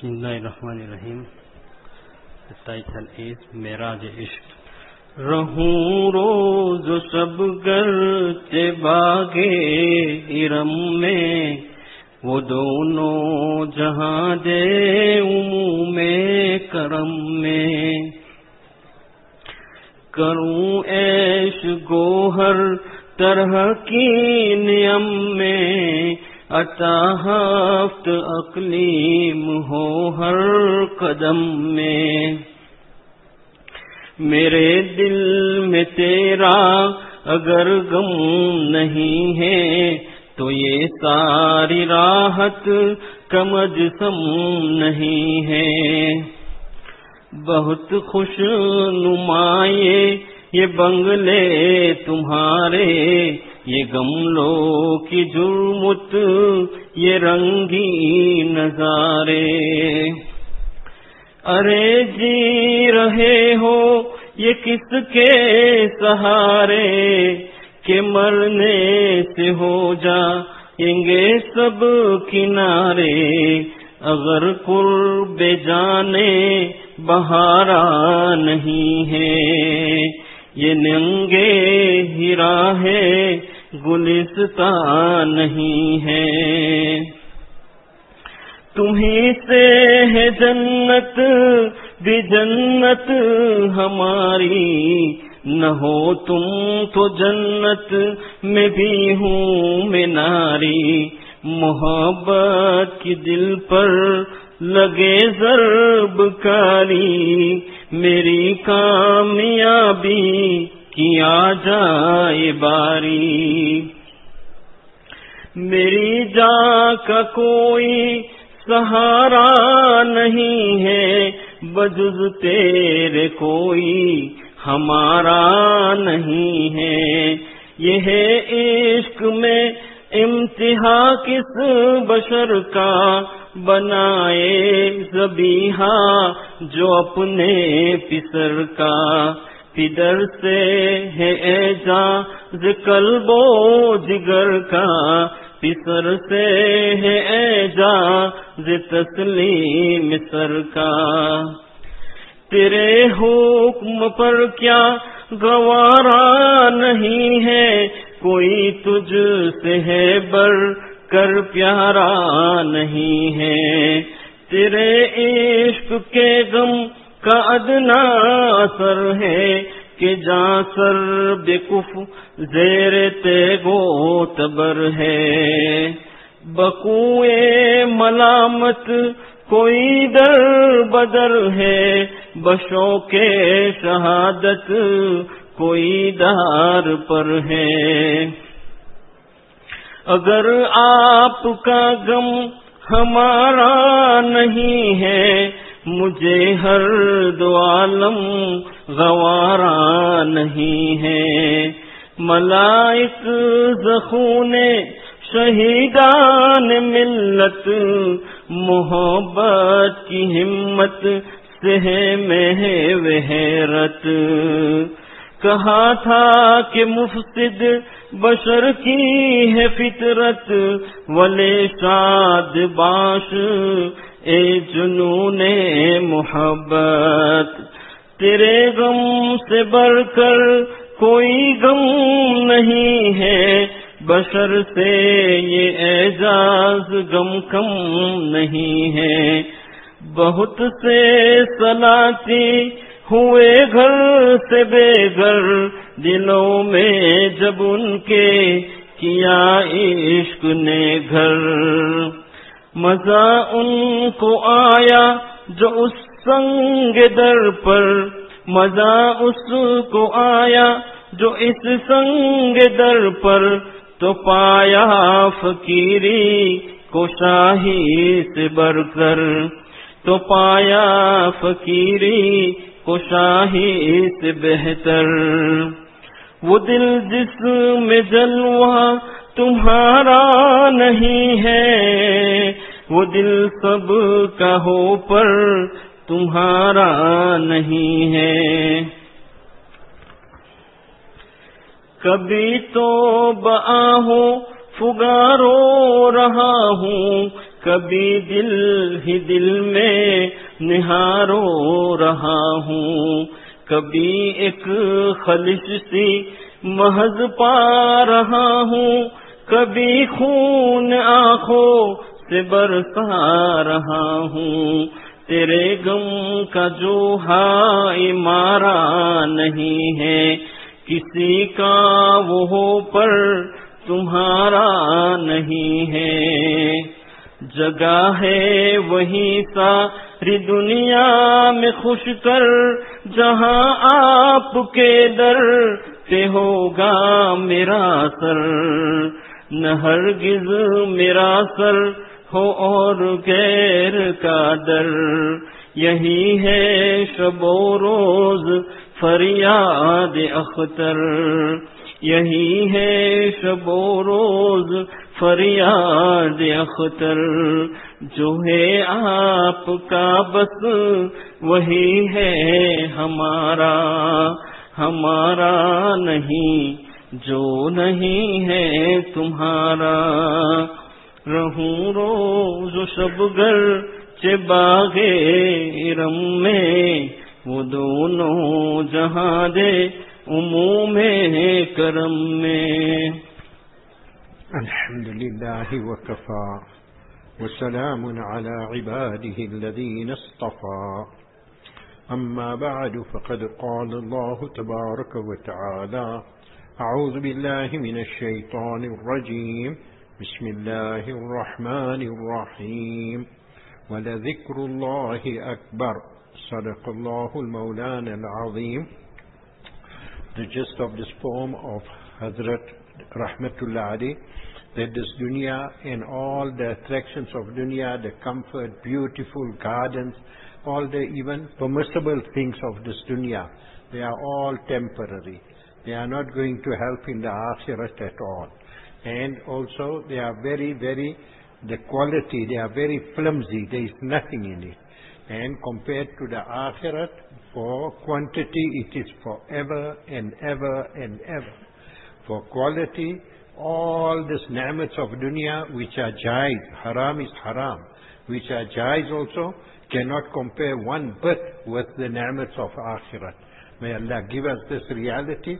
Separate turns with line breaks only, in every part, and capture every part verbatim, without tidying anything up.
بسم اللہ الرحمن الرحیم. ٹائٹل از معراج عشق. رہوں روز شب گرچہ باغے ارم میں، وہ دونوں جہاں دے عموم کرم میں. کروں عیش گوہر طرح کی نیم میں، عطا ہفت اقلیم ہو ہر قدم میں. میرے دل میں تیرا اگر غم نہیں ہے، تو یہ ساری راحت کم جسم نہیں ہے. بہت خوش نمائے یہ بنگلے تمہارے، یہ گملوں کی جرمت یہ رنگی نظارے. ارے جی رہے ہو یہ کس کے سہارے، کہ مرنے سے ہو جائیں گے سب کنارے. اگر قرب جانے بہارا نہیں ہے، یہ ننگے ہیرا ہے گلستان نہیں ہے. تمہیں سے ہے جنت بھی جنت ہماری، نہ ہو تم تو جنت میں بھی ہوں میں ناری. محبت کی دل پر لگے ضرب کاری، میری کامیابی کیا جائے باری. میری جان کا کوئی سہارا نہیں ہے، بجز تیرے کوئی ہمارا نہیں ہے. یہ ہے عشق میں امتحا کس بشر کا، بنائے ذبیحہ جو اپنے پسر کا. پدر سے ہے اعجاز قلب و جگر کا، پسر سے ہے اعجاز تسلیم سر کا. تیرے حکم پر کیا گوارا نہیں ہے، کوئی تجھ سے ہے بر کر پیارا نہیں ہے. تیرے عشق کے غم کا ادنا اثر ہے، کہ جاں سر بکف زیر تیگو تبر ہے. بقوئے ملامت کوئی در بدر ہے، بشوق شہادت کوئی دار پر ہے. اگر آپ کا غم ہمارا نہیں ہے، مجھے ہر دو عالم گوارا نہیں ہے. ملائک زخون شہیدان ملت، محبت کی ہمت سے ہے محو حیرت. کہا تھا کہ مفسد بشر کی ہے فطرت، ولے شاد باش اے جنون محبت. تیرے غم سے بڑھ کر کوئی غم نہیں ہے، بشر سے یہ اعجاز غم کم نہیں ہے. بہت سے سلاتی ہوئے گھر سے بے گھر، دلوں میں جب ان کے کیا عشق نے گھر. مزہ ان کو آیا جو اس سنگ در پر، مزہ اس کو آیا جو اس سنگ در پر. تو پایا فقیری کو شاہی سے بڑھ کر، تو پایا فقیری کو شاہی سے بہتر. وہ دل جس میں جلوہ تمہارا نہیں ہے، وہ دل سب کا ہو پر تمہارا نہیں ہے. کبھی تو بآہوں فگارو رہا ہوں، कभी दिल ही दिल में निहारो रहा हूँ, कभी एक खलिश सी महज पा रहा हूँ, कभी खून आँखों से बरसा रहा हूँ। तेरे गम का जो हाय मारा नहीं है किसी का, वो हो पर तुम्हारा नहीं है। जगह है वही सारी दुनिया में खुश कर, जहाँ आपके दर पे होगा मेरा सर। न हरगिज मेरा सर हो और गैर का दर, यही है शबो रोज फरियाद अख्तर, यही है शबो रोज फरियाद अख्तर। जो है आपका बस वही है हमारा, हमारा नहीं जो नहीं है तुम्हारा। रहूं रोज शबगर चे बागे रम में, वो दोनों जहां दे उमूम करम में।
अल्हम्दुलिल्लाहि व कफ़ा व सलामुन अला इबादिहि अल्लज़ीना इस्तफ़ा। अम्मा बअदु फ़क़द क़ाल अल्लाहु तबारक व तआला अऊज़ु बिल्लाहि मिनश शैतानिर रजीम बिस्मिल्लाहिर रहमानिर रहीम वलज़िक्रुल्लाहि अकबर सदक़ल्लाहुल मौलानल अज़ीम। The gist of this poem of Hazrat Rahmatullah Ali, that this dunya and all the attractions of dunya, the comfort, beautiful gardens, all the even permissible things of this dunya, they are all temporary. They are not going to help in the akhirat at all. And also they are very, very, the quality, they are very flimsy, there is nothing in it. And compared to the akhirat, for quantity it is forever and ever and ever. For quality, all these ni'mats of dunya which are jaiz, haram is haram, which are jaiz also, cannot compare one bit with the ni'mats of akhirat. May Allah give us this reality.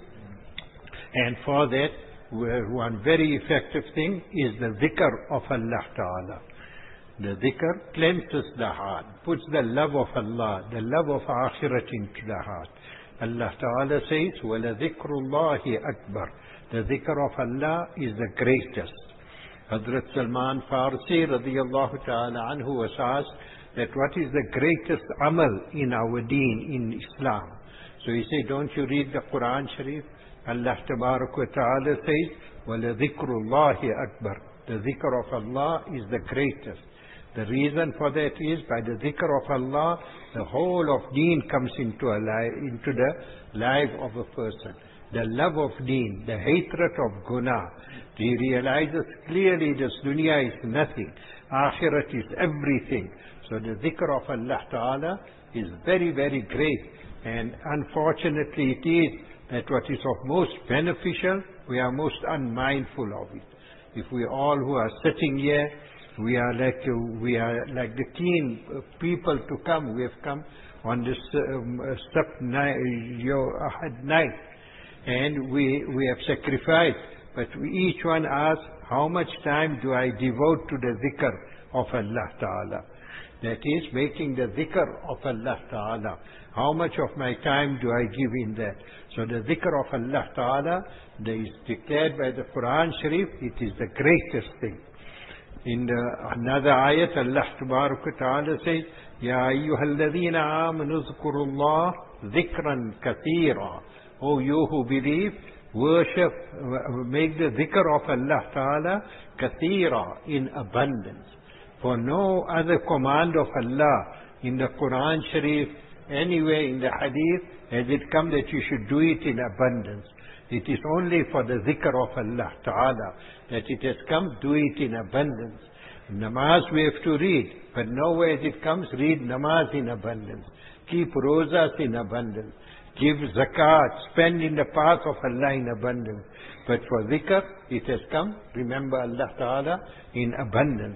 And for that, one very effective thing is the dhikr of Allah Ta'ala. The dhikr cleanses the heart, puts the love of Allah, the love of akhirat into the heart. Allah Ta'ala says, وَلَذِكْرُ اللَّهِ أَكْبَرُ. The dhikr of Allah is the greatest. Hazrat Salman Farsi radiyallahu ta'ala anhu was asked that what is the greatest amal in our deen, in Islam? So he said, don't you read the Quran Sharif? Allah Tabarak wa Ta'ala says, وَلَذِكْرُ اللَّهِ أَكْبَرُ. The dhikr of Allah is the greatest. The reason for that is, by the dhikr of Allah, the whole of deen comes into, a li- into the life of a person. The love of deen, the hatred of guna. He realizes clearly this dunya is nothing. Akhirat is everything. So the dhikr of Allah Ta'ala is very, very great. And unfortunately it is that what is of most beneficial, we are most unmindful of it. If we all who are sitting here, we are like uh, we are like the keen uh, people to come. We have come on this um, uh, step night, uh, night, and we we have sacrificed. But we, each one asks, how much time do I devote to the dhikr of Allah Ta'ala? That is, making the dhikr of Allah Ta'ala. How much of my time do I give in that? So the dhikr of Allah Ta'ala, that is declared by the Quran Sharif, it is the greatest thing. In the, another ayat, Allah Tabarak Ta'ala says, Ya ayyuhalladhina amanu zkurullah dhikran kathira. O you who believe, worship, make the dhikr of Allah Ta'ala kathira, in abundance. For no other command of Allah in the Quran Sharif, anywhere in the Hadith, has it come that you should do it in abundance. It is only for the dhikr of Allah Ta'ala that it has come, do it in abundance. Namaz we have to read, but nowhere it comes, read namaz in abundance. Keep rozas in abundance. Give zakat, spend in the path of Allah in abundance. But for dhikr, it has come, remember Allah Ta'ala in abundance.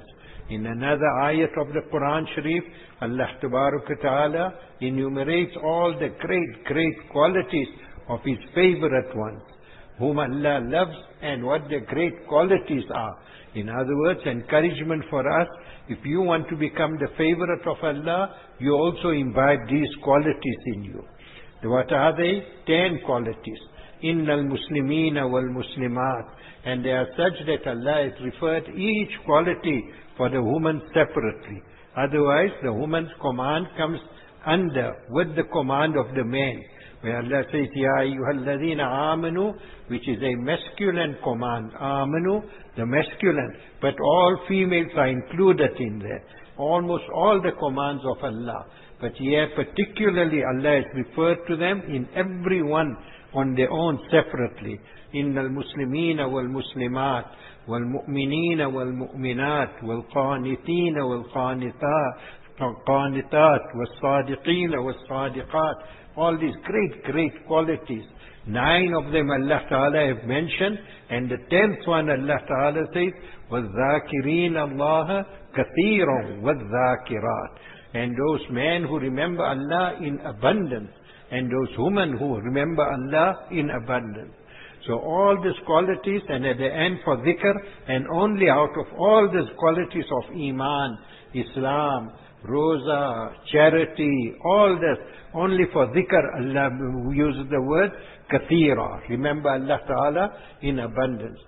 In another ayat of the Quran Sharif, Allah Tabaraka Ta'ala enumerates all the great, great qualities of His favorite ones, whom Allah loves, and what their great qualities are. In other words, encouragement for us, if you want to become the favorite of Allah, you also imbibe these qualities in you. What are they? Ten qualities. Innal Muslimina wal Muslimat. And they are such that Allah has referred each quality for the woman separately. Otherwise, the woman's command comes under, with the command of the man. Where Allah says, Ya ayyuhalladhina amanu, which is a masculine command. Amanu, the masculine. But all females are included in there. Almost all the commands of Allah. But here particularly Allah has referred to them in every one on their own separately. Innal Muslimina wal Muslimat, wal Mu'minina wal Mu'minat, wal Qanitina wal Qanitat, Qanitat, wal Sadiqina wal Sadiqat. All these great, great qualities. Nine of them Allah Ta'ala have mentioned, and the tenth one Allah Ta'ala says, وَالذَّاكِرِينَ اللَّهَ كَثِيرًا وَالذَّاكِرَاتِ. And those men who remember Allah in abundance, and those women who remember Allah in abundance. So all these qualities, and at the end for dhikr, and only out of all these qualities of Iman, Islam, Roza, charity, all this, only for dhikr Allah uses the word kathira. Remember Allah Ta'ala in abundance.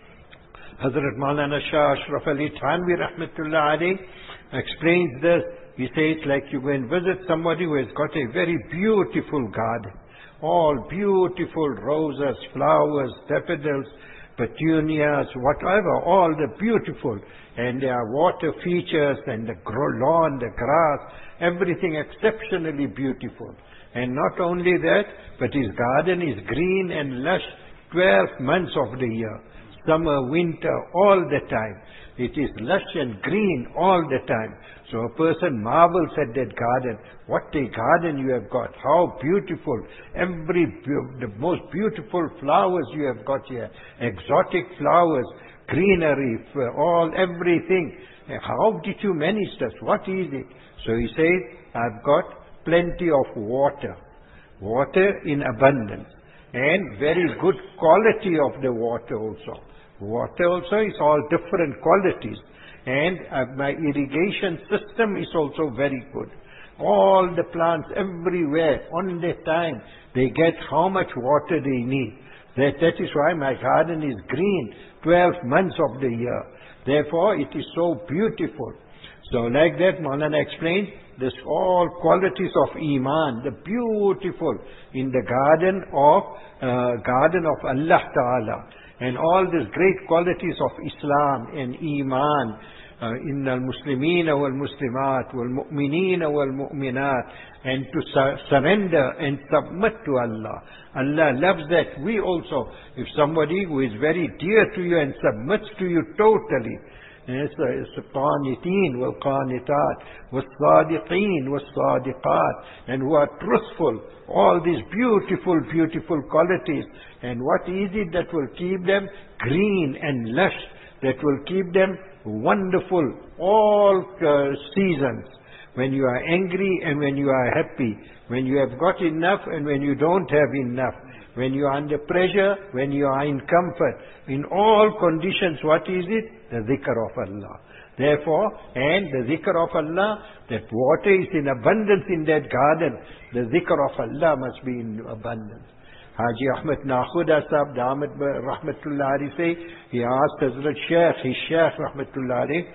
Hazrat Maulana Shah Ashraf Ali Thanvi Rahmatullah Alayhi explains this. He says, like you go and visit somebody who has got a very beautiful garden. All beautiful roses, flowers, daffodils, petunias, whatever, all the beautiful. And there are water features and the lawn, the grass, everything exceptionally beautiful. And not only that, but his garden is green and lush twelve months of the year. Summer, winter, all the time. It is lush and green all the time. So a person marvels at that garden. What a garden you have got. How beautiful. Every, the most beautiful flowers you have got here. Exotic flowers, greenery, all, everything. How did you manage this? What is it? So he says, I've got plenty of water. Water in abundance. And very good quality of the water also. Water also is all different qualities. And uh, my irrigation system is also very good. All the plants everywhere, on their time, they get how much water they need. That, that is why my garden is green twelve months of the year. Therefore, it is so beautiful. So like that, Maulana explained, this all qualities of Iman, the beautiful in the garden of, uh, garden of Allah Ta'ala. And all these great qualities of Islam and Iman, إِنَّ الْمُسْلِمِينَ وَالْمُسْلِمَاتِ وَالْمُؤْمِنِينَ وَالْمُؤْمِنَاتِ, and to su surrender and submit to Allah. Allah loves that. We also, if somebody who is very dear to you and submits to you totally, القانتين والقانتات والصادقين والصادقات, and who are truthful, all these beautiful, beautiful qualities. And what is it that will keep them green and lush, that will keep them wonderful all uh, seasons? When you are angry and when you are happy, when you have got enough and when you don't have enough, when you are under pressure, when you are in comfort, in all conditions, what is it? The dhikr of Allah. Therefore, and the dhikr of Allah, that water is in abundance in that garden, the dhikr of Allah must be in abundance. Haji Ahmed Nakhuda Sahib, Damat Rahmatullah Alayhi say, he asked Hazrat Shaykh, his Shaykh Rahmatullah Alayhi,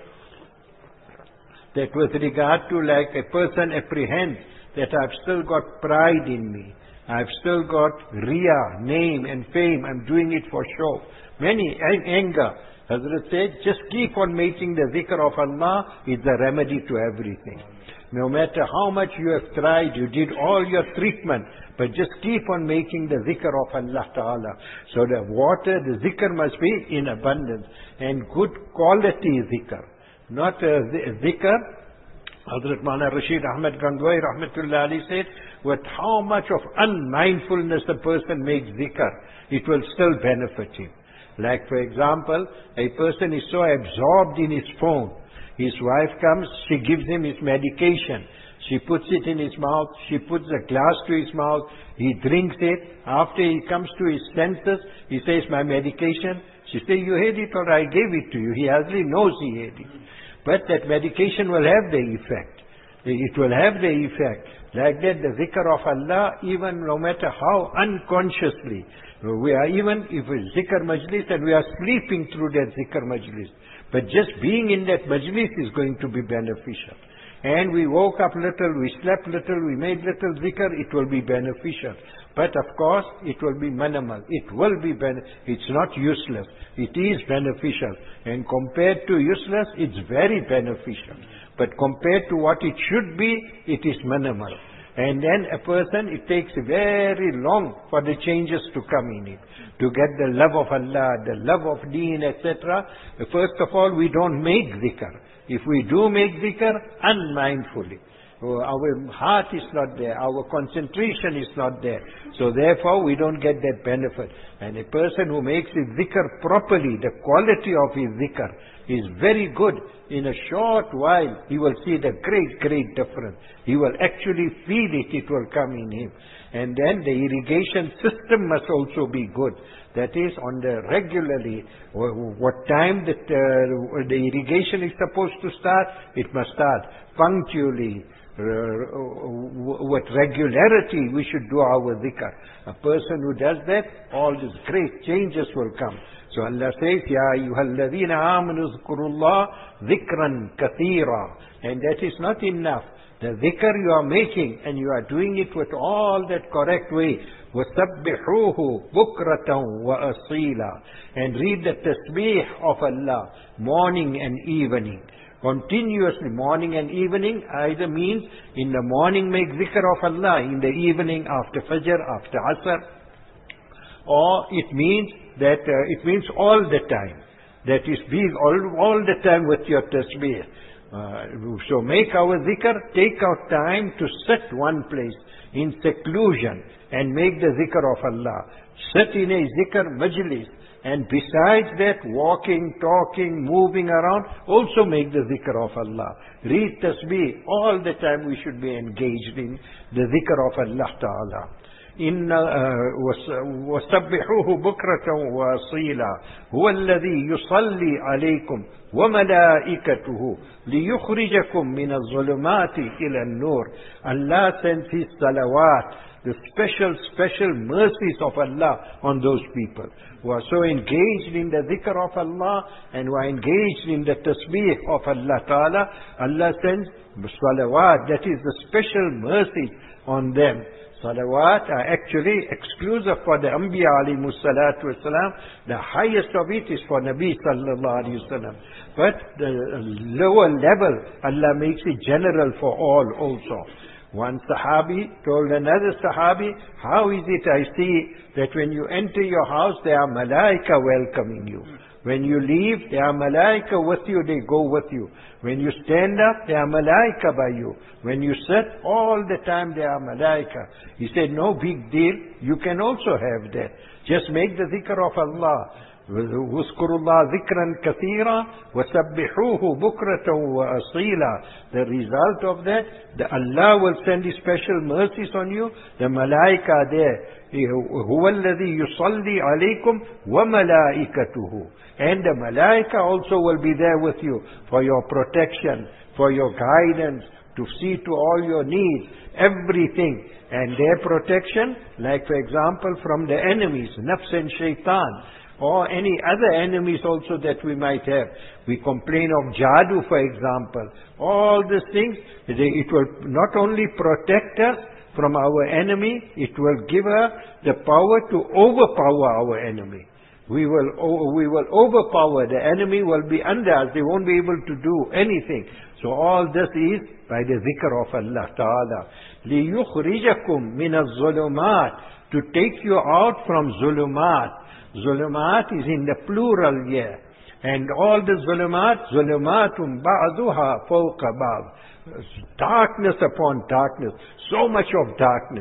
that with regard to like a person apprehends that I've still got pride in me, I've still got riya, name and fame, I'm doing it for show. Many anger. Hazrat said, just keep on making the dhikr of Allah is the remedy to everything. No matter how much you have tried, you did all your treatment, but just keep on making the dhikr of Allah Ta'ala. So the water, the dhikr must be in abundance and good quality dhikr. Not a dhikr. Hazrat Maulana Rashid Ahmad Gangwai Rahmatullah Ali said, with how much of unmindfulness a person makes dhikr, it will still benefit him. Like for example, a person is so absorbed in his phone, His wife comes, she gives him his medication. She puts it in his mouth, she puts a glass to his mouth, he drinks it. After he comes to his senses, he says, my medication. She says, you ate it or I gave it to you. He hardly knows he ate it. But that medication will have the effect. It will have the effect. Like that, the zikr of Allah, even no matter how unconsciously, we are even, if it's zikr majlis and we are sleeping through that zikr majlis, but just being in that majlis is going to be beneficial. And we woke up little, we slept little, we made little zikr, it will be beneficial. But of course, it will be minimal. It will be, ben- it's not useless. It is beneficial. And compared to useless, it's very beneficial. But compared to what it should be, it is minimal. And then a person, it takes very long for the changes to come in it. To get the love of Allah, the love of Deen, et cetera. First of all, we don't make zikr. If we do make zikr, unmindfully. Our heart is not there. Our concentration is not there. So therefore, we don't get that benefit. And a person who makes his zikr properly, the quality of his zikr is very good. In a short while, he will see the great, great difference. He will actually feel it. It will come in him. And then the irrigation system must also be good. That is, on the regularly, what time that uh, the irrigation is supposed to start, it must start punctually. Uh, with regularity we should do our dhikr. A person who does that, all these great changes will come. So Allah says, Ya ayyuhalladhina amanu zkurullah dhikran kathira. And that is not enough. The dhikr you are making, and you are doing it with all that correct way. وَسَبِّحُوهُ بُكْرَةً وَأَصِيلًا. And read the tasbih of Allah, morning and evening. Continuously, morning and evening, either means in the morning make zikr of Allah, in the evening after Fajr, after Asr, or it means that uh, it means all the time. That is, be all, all the time with your tasbih. Uh, so make our zikr, take out time to sit one place in seclusion and make the zikr of Allah. Sit in a zikr majlis. And besides that, walking, talking, moving around, also make the zikr of Allah. Read tasbih. All the time we should be engaged in the zikr of Allah Ta'ala. إن وسبحوه بكرة وأصيلا هو الذي يصلي عليكم وملائكته ليخرجكم من الظلمات إلى النور. Allah sends His salawat, the special, special mercies of Allah on those people who are so engaged in the dhikr of Allah and who are engaged in the tasbih of Allah Ta'ala. Allah sends salawat, that is the special mercies on them. Salawat are actually exclusive for the Anbiya alayhimu salatu wasalam. The highest of it is for Nabi sallallahu alayhi wasallam. But the lower level, Allah makes it general for all also. One Sahabi told another Sahabi, how is it I see that when you enter your house, there are malaika welcoming you. When you leave, there are malaika with you, they go with you. When you stand up, there are malaika by you. When you sit, all the time there are malaika. He said, no big deal, you can also have that. Just make the zikr of Allah. وَاذْكُرُوا اللَّهَ ذِكْرًا كَثِيرًا وَسَبِّحُوهُ بُكْرَةً وَأَصِيلًا. The result of that, the Allah will send His special mercies on you. The malaika are there. هُوَ الَّذِي يُصَلِّي عَلَيْكُمْ وَمَلَائِكَتُهُ. And the malaika also will be there with you for your protection, for your guidance, to see to all your needs, everything. And their protection, like for example from the enemies, nafs and shaitan, or any other enemies also that we might have. We complain of jadoo, for example. All these things, it will not only protect us from our enemy, it will give her the power to overpower our enemy. We will, we will overpower, the enemy will be under us, they won't be able to do anything. So all this is by the zikr of Allah Ta'ala. لِيُخْرِجَكُمْ مِنَ الظُّلُمَاتِ. To take you out from zulumat. Zulumat is in the plural here. And all the zulumat, zulumatum ba'duha fawqa ba'd. Darkness upon darkness. So much of darkness.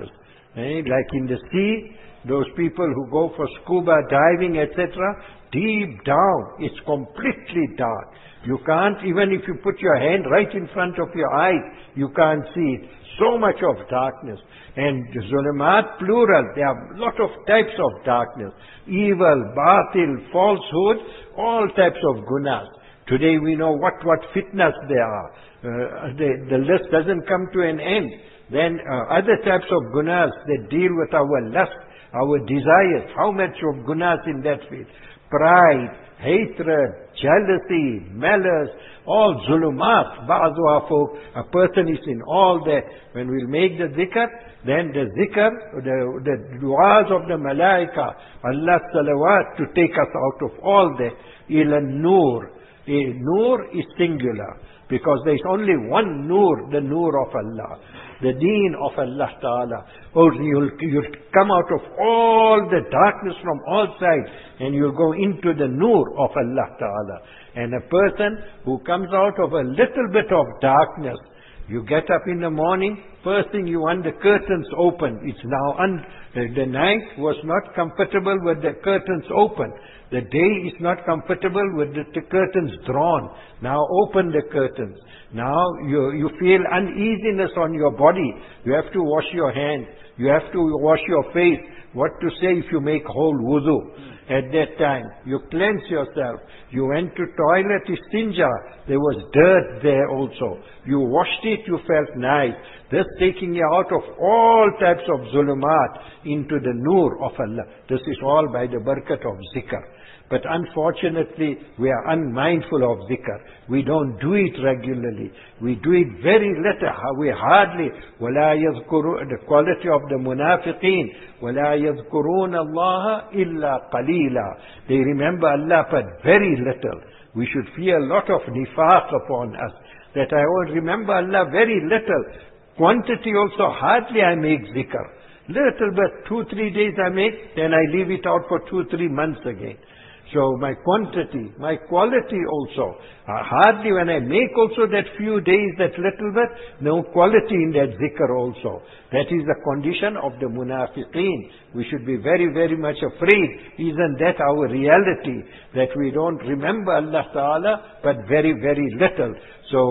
Eh? Like in the sea, those people who go for scuba diving, et cetera, deep down, it's completely dark. You can't, even if you put your hand right in front of your eyes, you can't see it. So much of darkness. And zulumat, plural, there are a lot of types of darkness. Evil, batil, falsehood, all types of gunas. Today we know what, what fitnas there are. Uh, the, the list doesn't come to an end. Then uh, other types of gunas that deal with our lust, our desires. How much of gunas in that field? Pride, hatred, jealousy, malice, all zulumat. Ba'duha folk, a person is in all that. When we'll make the zikr, then the zikr, the, the du'as of the malaika, Allah salawat to take us out of all that. Ila nur. A nur is singular, because there is only one nur, the nur of Allah, the deen of Allah Ta'ala. Oh, you'll, you'll come out of all the darkness from all sides, and you'll go into the nur of Allah Ta'ala. And a person who comes out of a little bit of darkness, you get up in the morning, first thing you want the curtains open. It's now, un, the night was not comfortable with the curtains open. The day is not comfortable with the, the curtains drawn. Now open the curtains. Now you, you feel uneasiness on your body. You have to wash your hands. You have to wash your face. What to say if you make whole wudu? At that time, you cleanse yourself. You went to toilet, istinja. There was dirt there also. You washed it, you felt nice. This taking you out of all types of zulumat into the nur of Allah. This is all by the barakat of zikr. But unfortunately, we are unmindful of zikr. We don't do it regularly. We do it very little. We hardly. وَلَا يَذْكُرُونَ The quality of the munafiqeen. وَلَا يَذْكُرُونَ اللَّهَ إِلَّا قَلِيلًا They remember Allah but very little. We should fear a lot of nifaq upon us. That I will remember Allah very little. Quantity also, hardly I make zikr. Little bit, two, three days I make, then I leave it out for two, three months again. So my quantity, my quality also. Uh, hardly when I make also that few days, that little bit, no quality in that zikr also. That is the condition of the munafiqeen. We should be very, very much afraid. Isn't that our reality? That we don't remember Allah Ta'ala, but very, very little. So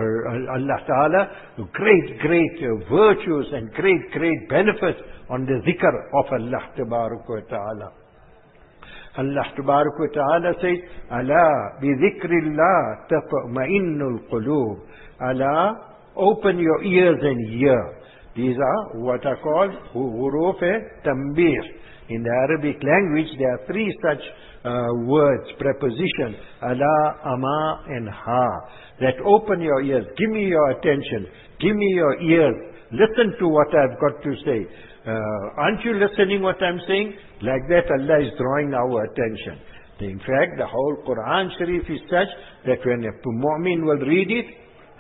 uh, Allah Ta'ala, great, great uh, virtues and great, great benefits on the zikr of Allah Ta'ala. Allah Tabarak wa Ta'ala says, Ala bi dhikrillah tatma'innul qulub. Allah, open your ears and hear. These are what are called huruf tambir. In the Arabic language, there are three such uh, words, prepositions, ala, ama, and ha, that open your ears. Give me your attention. Give me your ears. Listen to what I've got to say. Uh, aren't you listening what I'm saying? Like that Allah is drawing our attention. In fact, the whole Quran Sharif is such that when a mu'min will read it,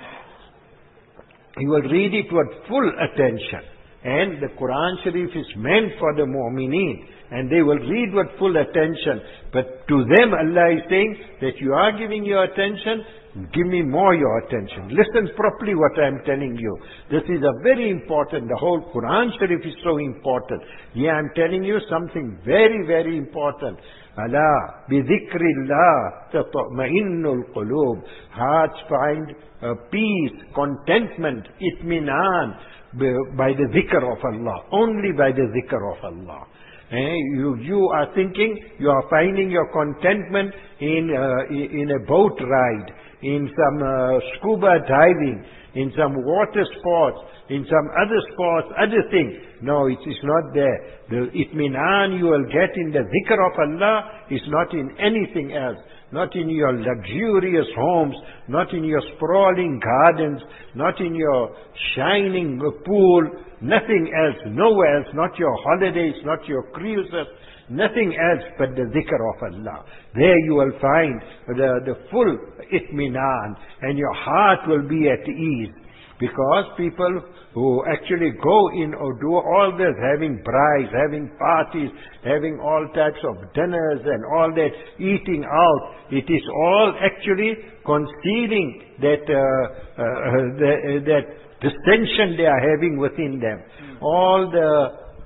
he will read it with full attention. And the Quran Sharif is meant for the mu'mineen, and they will read with full attention. But to them Allah is saying that you are giving your attention, give me more your attention. Listen properly what I am telling you. This is a very important, the whole Quran Sharif is so important. Yeah, I am telling you something very, very important. Allah, bi dhikrillah tatma'innul qulub. Hearts find uh, peace, contentment, itminan, by the dhikr of Allah. Only by the dhikr of Allah. Eh, you, you are thinking, you are finding your contentment in, uh, in a boat ride, in some uh, scuba diving, in some water sports, in some other sports, other things. No, it is not there. The itminan you will get in the dhikr of Allah is not in anything else. Not in your luxurious homes, not in your sprawling gardens, not in your shining pool, nothing else, nowhere else, not your holidays, not your cruises, nothing else but the dhikr of Allah. There you will find the, the full itminan, and your heart will be at ease. Because people who actually go in or do all this, having brides, having parties, having all types of dinners and all that, eating out, it is all actually concealing that, uh, uh, the, that dissension they are having within them. All the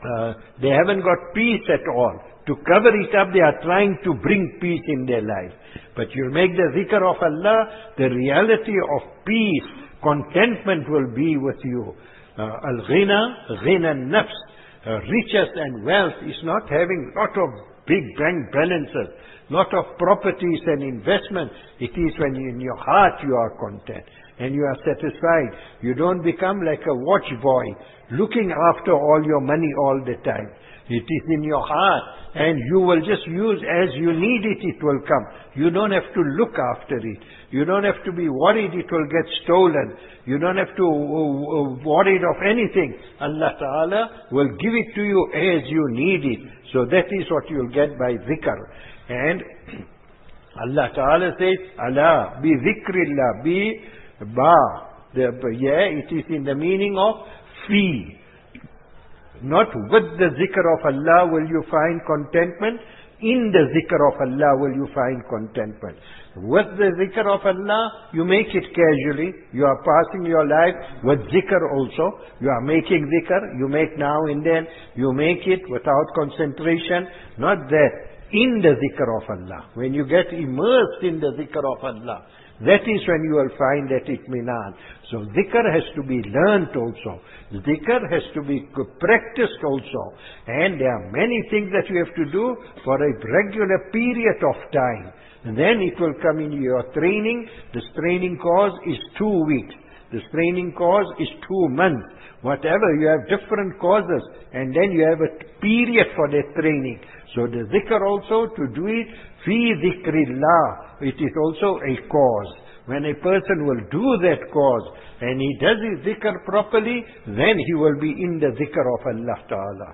uh, they haven't got peace at all. To cover it up, they are trying to bring peace in their life. But you make the zikr of Allah, the reality of peace, contentment will be with you. Uh, Al-ghina, ghina nafs, uh, riches and wealth is not having lot of big bank balances, lot of properties and investment. It is when you, in your heart you are content and you are satisfied. You don't become like a watch boy looking after all your money all the time. It is in your heart, and you will just use as you need it, it will come. You don't have to look after it. You don't have to be worried it will get stolen. You don't have to uh, worried of anything. Allah Ta'ala will give it to you as you need it. So that is what you will get by zikr. And Allah Ta'ala says, Allah, bi zikrillah, bi ba. The, yeah, it is in the meaning of fee. Not with the zikr of Allah will you find contentment. In the zikr of Allah will you find contentment. With the zikr of Allah, you make it casually. You are passing your life with zikr also. You are making zikr. You make now and then. You make it without concentration. Not that. In the zikr of Allah. When you get immersed in the zikr of Allah, that is when you will find that itminan. So zikr has to be learnt also. Zikr has to be practiced also. And there are many things that you have to do for a regular period of time. And then it will come in your training. This training course is two weeks. This training course is two months. Whatever, you have different causes. And then you have a period for that training. So the zikr also, to do it, fi zikrillah, it is also a cause. When a person will do that cause, and he does his zikr properly, then he will be in the zikr of Allah Ta'ala.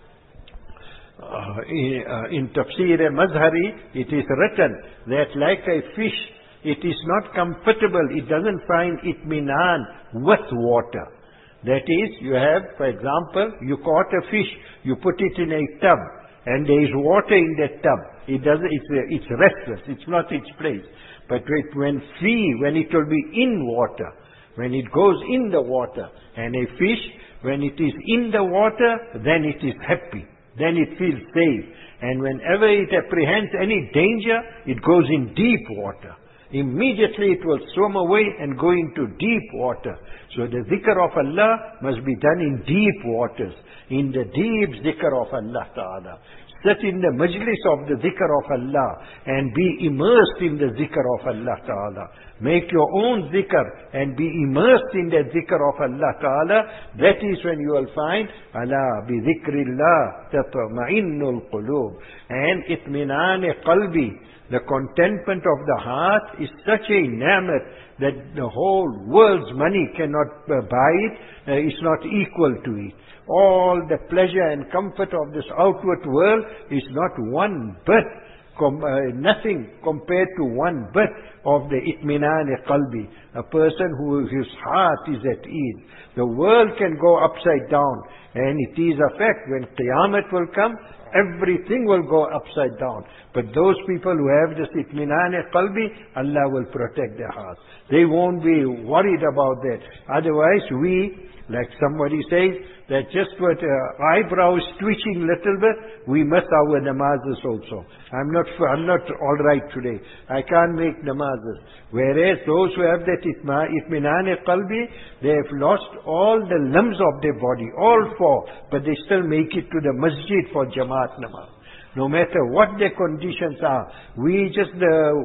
Uh, in, uh, in Tafsir Mazhari, it is written that like a fish, it is not comfortable, it doesn't find itminan with water. That is, you have, for example, you caught a fish, you put it in a tub, and there is water in that tub. It doesn't, it's, it's restless, it's not its place. But when free, when it will be in water, when it goes in the water, and a fish, when it is in the water, then it is happy, then it feels safe. And whenever it apprehends any danger, it goes in deep water. Immediately it will swim away and go into deep water. So the zikr of Allah must be done in deep waters, in the deep zikr of Allah Ta'ala. Sit in the majlis of the zikr of Allah and be immersed in the zikr of Allah Ta'ala. Make your own zikr and be immersed in the zikr of Allah Ta'ala. That is when you will find, Allah bi zikrillah tatma'innul qulub. And itminan qalbi, the contentment of the heart is such a ni'mat that the whole world's money cannot uh, buy it, uh, it's not equal to it. All the pleasure and comfort of this outward world is not one bit, com uh, nothing compared to one bit of the itminan qalbi. A person who his heart is at ease. The world can go upside down, and it is a fact. When Qiyamah will come, everything will go upside down. But those people who have this itminan qalbi, Allah will protect their hearts. They won't be worried about that. Otherwise, we, like somebody says, that just with uh, eyebrows twitching little bit, we miss our namazes also. I'm not, I'm not all right today. I can't make namazes. Whereas those who have that itminan qalbi, they have lost all the limbs of their body, all four, but they still make it to the masjid for Jamaat namaz. No matter what their conditions are. We just, uh,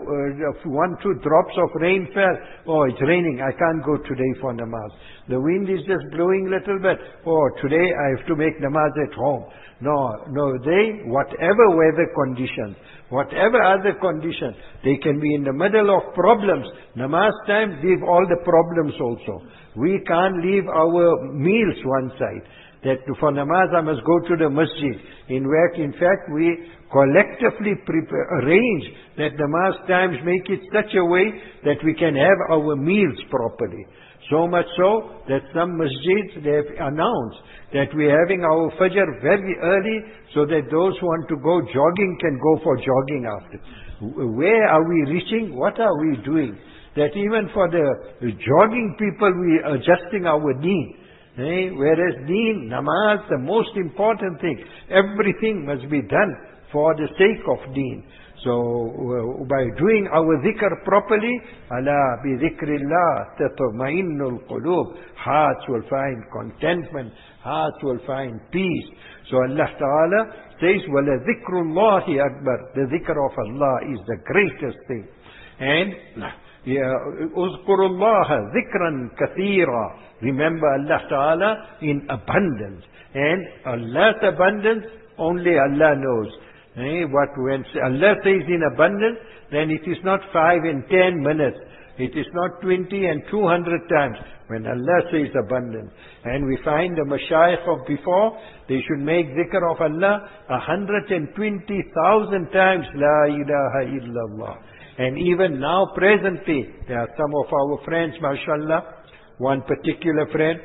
uh, one, two drops of rain fell. Oh, it's raining. I can't go today for namaz. The wind is just blowing a little bit. Oh, today I have to make namaz at home. No, no, they, whatever weather conditions, whatever other conditions, they can be in the middle of problems. Namaz time, leave all the problems also. We can't leave our meals one side. That for namaz I must go to the masjid. In fact, in fact, we collectively prepare, arrange that namaz times make it such a way that we can have our meals properly. So much so that some masjids, they have announced that we are having our fajr very early so that those who want to go jogging can go for jogging after. Where are we reaching? What are we doing? That even for the jogging people we are adjusting our need. Eh? Whereas deen, namaz, the most important thing. Everything must be done for the sake of deen. So, uh, by doing our dhikr properly, ala bi dhikrillah tatma'innul qulub, hearts will find contentment, hearts will find peace. So Allah Ta'ala says, wala dhikrullahi akbar, the dhikr of Allah is the greatest thing. And, uzkurullaha dhikran kathira, remember Allah Ta'ala in abundance. And Allah's abundance, only Allah knows. Eh, what when Allah says in abundance, then it is not five and ten minutes. It is not twenty and two hundred times. When Allah says abundance. And we find the mashayikh of before, they should make dhikr of Allah a hundred and twenty thousand times. La ilaha illallah. And even now presently, there are some of our friends, mashallah, one particular friend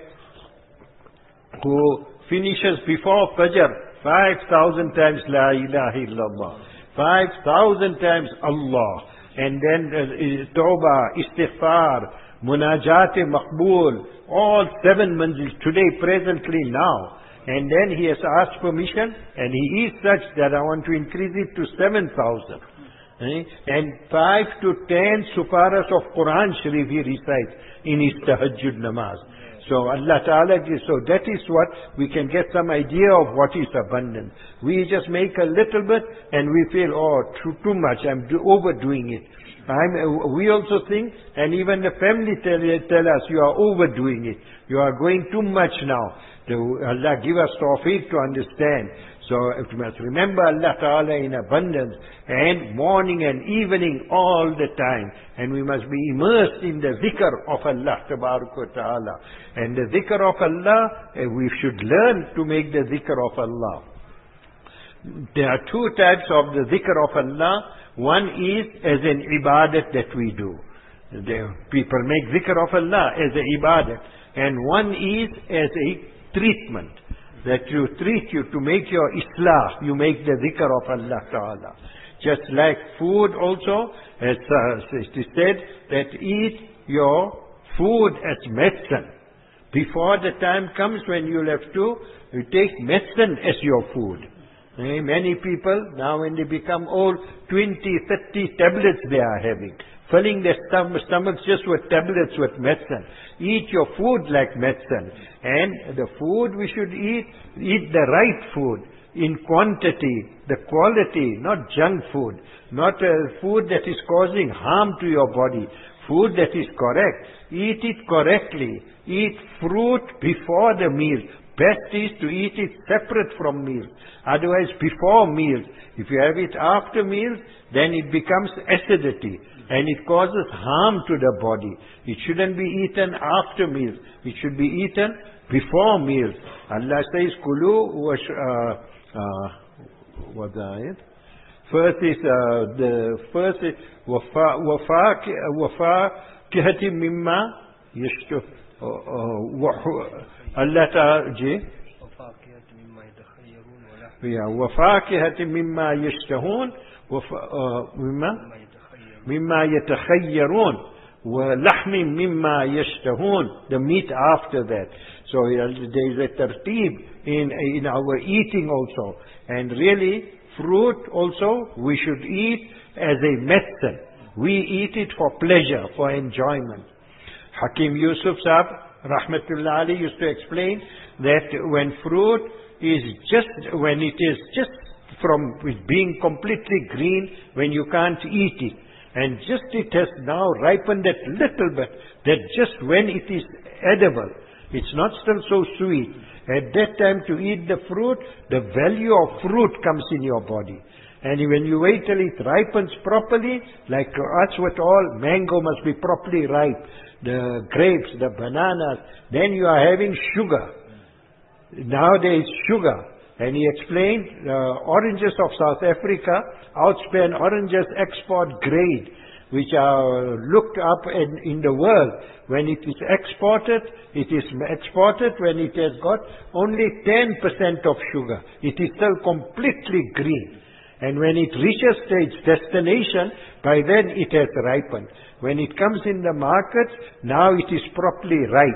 who finishes before Fajr Five thousand times La ilaha illallah. Five thousand times Allah. And then uh, Tawbah, Istighfar, Munajat Maqbool, all seven manzils today, presently now. And then he has asked permission, and he is such that I want to increase it to seven thousand. Eh? And five to ten suparas of Quran Sharif he recites in his tahajjud namaz. So Allah Ta'ala gives, so that is what we can get some idea of what is abundance. We just make a little bit and we feel, oh, too, too much, I'm do, overdoing it. I'm, we also think, and even the family tell, tell us, you are overdoing it. You are going too much now. So Allah give us tawfiq to understand. So we must remember Allah Ta'ala in abundance, and morning and evening all the time. And we must be immersed in the dhikr of Allah Ta'ala. And the dhikr of Allah, we should learn to make the dhikr of Allah. There are two types of the dhikr of Allah. One is as an ibadat that we do. The people make dhikr of Allah as an ibadat. And one is as a treatment. That you treat you to make your islah, you make the dhikr of Allah Ta'ala. Just like food also, as uh, it is said, that eat your food as medicine. Before the time comes when you'll have to, you take medicine as your food. Eh, many people, now when they become old, twenty, thirty tablets they are having. Filling their stom stomachs just with tablets with medicine. Eat your food like medicine. And the food we should eat, eat the right food. In quantity, the quality, not junk food. Not a food that is causing harm to your body. Food that is correct. Eat it correctly. Eat fruit before the meal. Best is to eat it separate from meals. Otherwise, before meals. If you have it after meals, then it becomes acidity. And it causes harm to the body. It shouldn't be eaten after meals. It should be eaten before meals. Allah says, Kulu wa uh, uh, what's that? First is, uh, the first is, wafa, wafa, wafa, kihati mimma, yashtu, Allah Ta'ala, yeah, wafa kihati mimma yashtahun, wafa, mimma, mimma yatakhayyarun, wa lahmi mimma yashtahun, the meat after that. So there is a tertib in, in our eating also. And really, fruit also, we should eat as a medicine. We eat it for pleasure, for enjoyment. Hakim Yusuf Sahib, Rahmatullah Ali, used to explain that when fruit is just, when it is just from being completely green, when you can't eat it, and just it has now ripened a little bit, that just when it is edible, it's not still so sweet. At that time to eat the fruit, the value of fruit comes in your body. And when you wait till it ripens properly, like us with all, mango must be properly ripe. The grapes, the bananas, then you are having sugar. Now there is sugar. And he explained, uh, oranges of South Africa outspan oranges export grade, which are looked up in, in the world. When it is exported, it is exported when it has got only ten percent of sugar. It is still completely green. And when it reaches its destination, by then it has ripened. When it comes in the market, now it is properly ripe.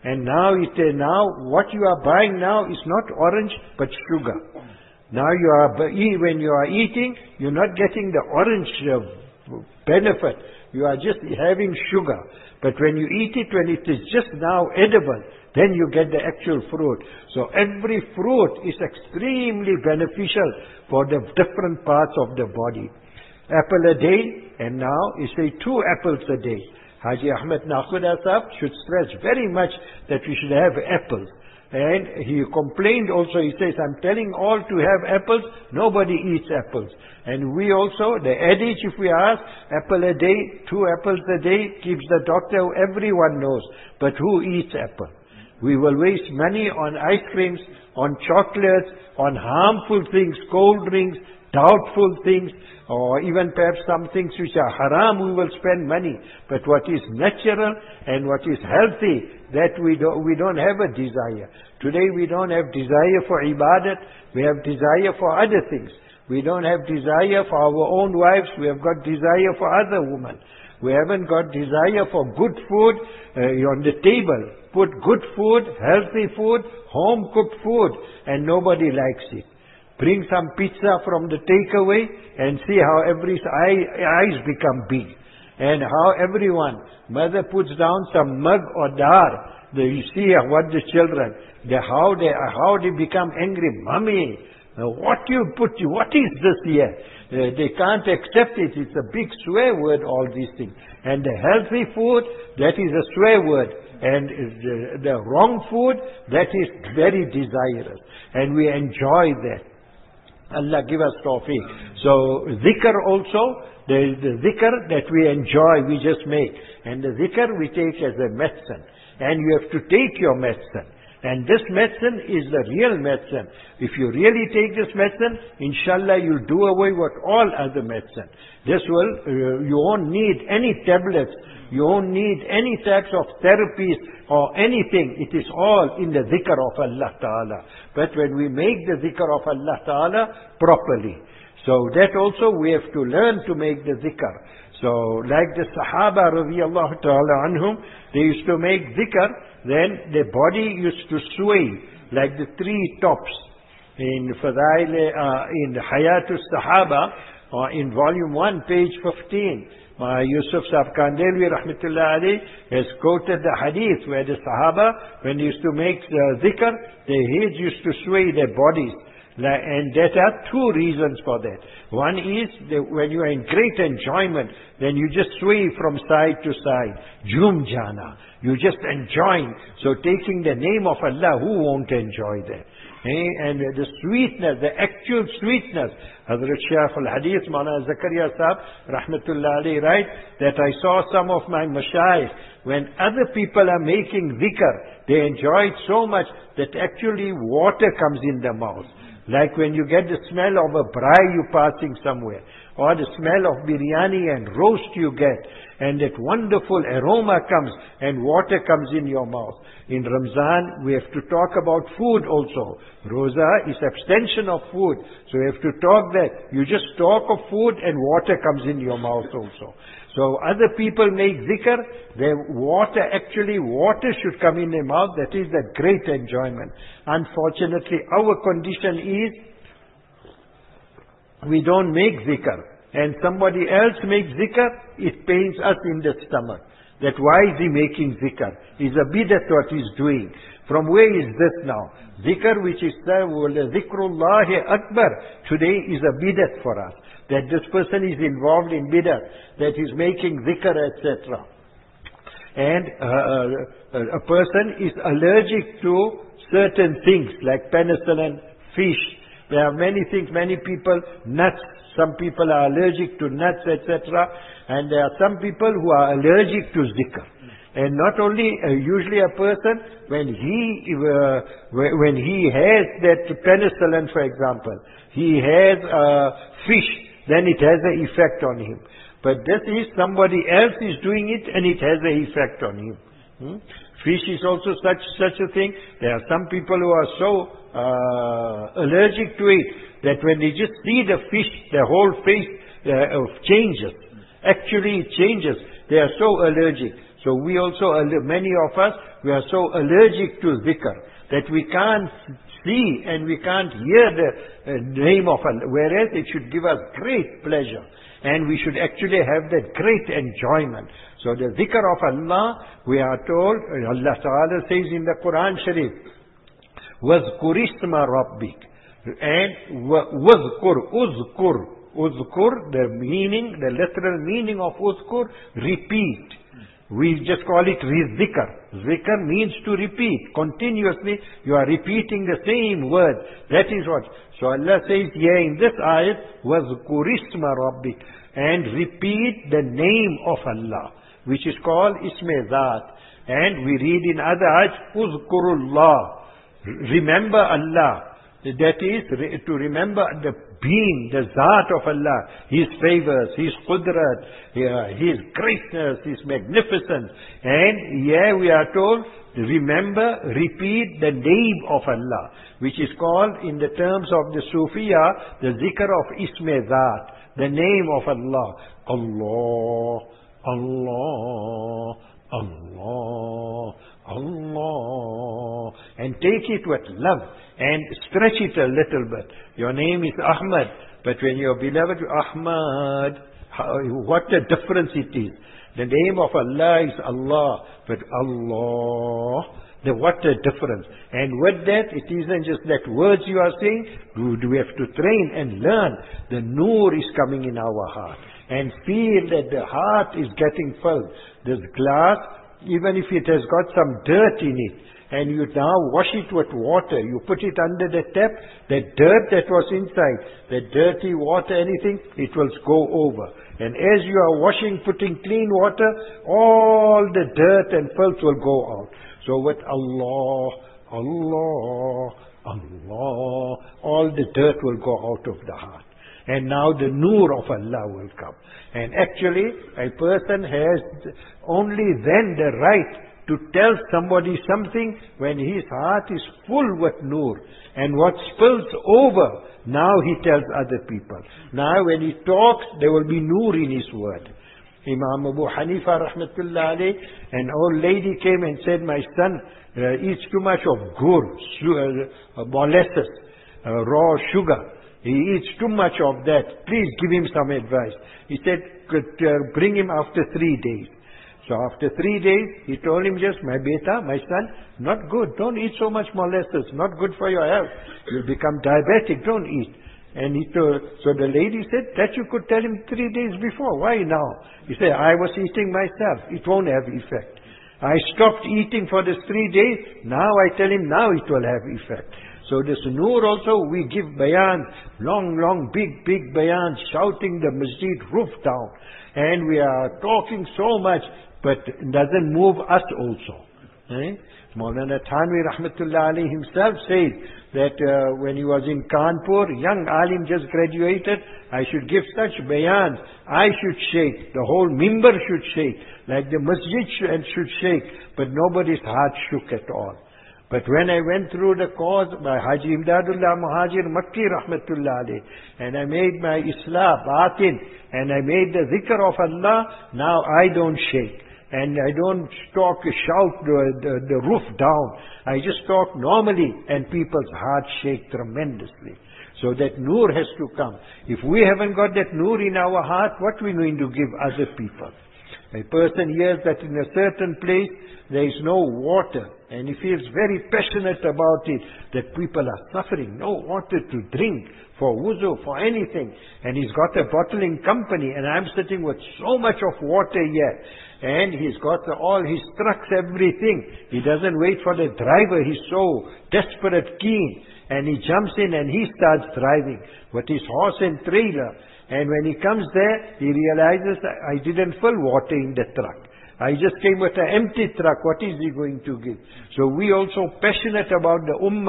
And now it uh, now what you are buying now is not orange but sugar. Now you are when you are eating, you're not getting the orange uh, benefit. You are just having sugar. But when you eat it, when it is just now edible, then you get the actual fruit. So every fruit is extremely beneficial for the different parts of the body. Apple a day, and now you say two apples a day. Haji Ahmed Nakhuda Sahab should stress very much that we should have apples. And he complained also, he says, I'm telling all to have apples, nobody eats apples. And we also, the adage if we ask, apple a day, two apples a day, keeps the doctor, everyone knows. But who eats apple? We will waste money on ice creams, on chocolates, on harmful things, cold drinks, doubtful things, or even perhaps some things which are haram, we will spend money. But what is natural and what is healthy, that we don't, we don't have a desire. Today we don't have desire for ibadat, we have desire for other things. We don't have desire for our own wives, we have got desire for other women. We haven't got desire for good food uh, on the table. Put good food, healthy food, home cooked food, and nobody likes it. Bring some pizza from the takeaway and see how every eye, eyes become big. And how everyone, mother puts down some mug or dar. You see what the children, they, how they how they become angry. Mommy, what you put, what is this here? Uh, they can't accept it. It's a big swear word, all these things. And the healthy food, that is a swear word. And the, the wrong food, that is very desirous. And we enjoy that. Allah give us tawfiq. So zikr also, there is the zikr that we enjoy, we just make. And the zikr we take as a medicine. And you have to take your medicine. And this medicine is the real medicine. If you really take this medicine, inshallah you'll do away with all other medicine. This will, uh, you won't need any tablets. You won't need any types of therapies or anything. It is all in the dhikr of Allah Ta'ala. But when we make the dhikr of Allah Ta'ala properly. So that also we have to learn to make the dhikr. So like the Sahaba radiallahu ta'ala anhum, they used to make dhikr, then their body used to sway like the three tops. In Fadail, uh, in Hayatus Sahaba, uh, in volume one, page fifteen, Uh, Yusuf Sahab Kandelwi rahmatullah alayh has quoted the hadith where the Sahaba, when they used to make the dhikr, their heads used to sway their bodies. And there are two reasons for that. One is that when you are in great enjoyment, then you just sway from side to side. Jum jana. You just enjoying. So taking the name of Allah, who won't enjoy that? Eh? And the sweetness, the actual sweetness. Hazrat Shaykh al-Hadith, Maulana Zakaria Sahab, rahmatullah alayhi, right, that I saw some of my mashayikh, when other people are making dhikr, they enjoy it so much that actually water comes in their mouth. Like when you get the smell of a braai you passing somewhere, or the smell of biryani and roast you get, and that wonderful aroma comes and water comes in your mouth. In Ramzan, we have to talk about food also. Roza is abstention of food. So we have to talk that. You just talk of food and water comes in your mouth also. So other people make dhikr, their water, actually water should come in their mouth. That is the great enjoyment. Unfortunately, our condition is, we don't make dhikr. And somebody else makes dhikr, it pains us in the stomach. That why is he making dhikr? Is a bidat what he's doing. From where is this now? Dhikr which is Dhikrullahi Akbar today is a bidat for us. That this person is involved in bidat, that he's making dhikr, et cetera. And uh, a person is allergic to certain things like penicillin, fish. There are many things, many people, nuts. Some people are allergic to nuts, et cetera. And there are some people who are allergic to dhikr. And not only, uh, usually a person, when he, uh, when he has that penicillin, for example, he has uh, fish, then it has an effect on him. But this is somebody else is doing it and it has an effect on him. Hmm? Fish is also such such a thing. There are some people who are so uh, allergic to it that when they just see the fish, their whole face uh, changes. Actually it changes. They are so allergic. So we also, many of us, we are so allergic to zikr that we can't see and we can't hear the uh, name of Allah, whereas it should give us great pleasure. And we should actually have that great enjoyment. So the zikr of Allah, we are told, Allah Ta'ala says in the Quran Sharif, وَذْكُرِ اسْمَ رَبِّكَ, and وَذْكُرْ, uzkur, uzkur, the meaning, the literal meaning of uzkur, repeat. We just call it zikr. Zikr means to repeat. Continuously, you are repeating the same word. That is what. So Allah says here in this ayat, وَذْكُرِ اسْمَ رَبِّكَ, and repeat the name of Allah, which is called Isme Zat. And we read in other ayats, Uzkurullah, remember Allah. That is to remember the being, the Zat of Allah, His favors, His Qudrat, His greatness, His magnificence. And here we are told, remember, repeat the name of Allah, which is called in the terms of the Sufiya, the zikr of Isme Zat, the name of Allah. Allah, Allah, Allah, Allah. And take it with love and stretch it a little bit. Your name is Ahmad, but when your beloved Ahmad, how, what a difference it is. The name of Allah is Allah, but Allah, the, what a difference. And with that, it isn't just that words you are saying, we have to train and learn. The nur is coming in our heart. And feel that the heart is getting filled. This glass, even if it has got some dirt in it, and you now wash it with water, you put it under the tap, the dirt that was inside, the dirty water, anything, it will go over. And as you are washing, putting clean water, all the dirt and filth will go out. So with Allah, Allah, Allah, all the dirt will go out of the heart. And now the nur of Allah will come. And actually, a person has only then the right to tell somebody something when his heart is full with nur. And what spills over, now he tells other people. Now when he talks, there will be nur in his word. Imam Abu Hanifa rahmatullah alayh, an old lady came and said, my son uh, eats too much of gur, uh, molasses, uh, raw sugar. He eats too much of that. Please give him some advice. He said, could, uh, bring him after three days. So after three days, he told him just, my beta, my son, not good. Don't eat so much molasses. Not good for your health. You'll become diabetic. Don't eat. And he told, so the lady said, that you could tell him three days before. Why now? He said, I was eating myself. It won't have effect. I stopped eating for these three days. Now I tell him, now it will have effect. So this nur also, we give bayan, long, long, big, big bayan, shouting the masjid roof down. And we are talking so much, but it doesn't move us also. Eh? Maulana Thanvi rahmatullah alayhi himself says that uh, when he was in Kanpur, young alim just graduated, I should give such bayans. I should shake. The whole mimbar should shake. Like the masjid should, should shake. But nobody's heart shook at all. But when I went through the course by Haji Imdadullah Muhajir Makki rahmatullah alayhi, and I made my Islah batin, and I made the zikr of Allah, now I don't shake. And I don't talk, shout the, the, the roof down. I just talk normally, and people's hearts shake tremendously. So that nur has to come. If we haven't got that nur in our heart, what are we going to give other people? A person hears that in a certain place there is no water, and he feels very passionate about it, that people are suffering, no water to drink, for wuzu, for anything. And he's got a bottling company, and I'm sitting with so much of water here. And he's got all his trucks, everything. He doesn't wait for the driver, he's so desperate keen. And he jumps in and he starts driving with his horse and trailer. And when he comes there, he realizes, I didn't fill water in the truck. I just came with an empty truck. What is he going to give? So we also passionate about the ummah,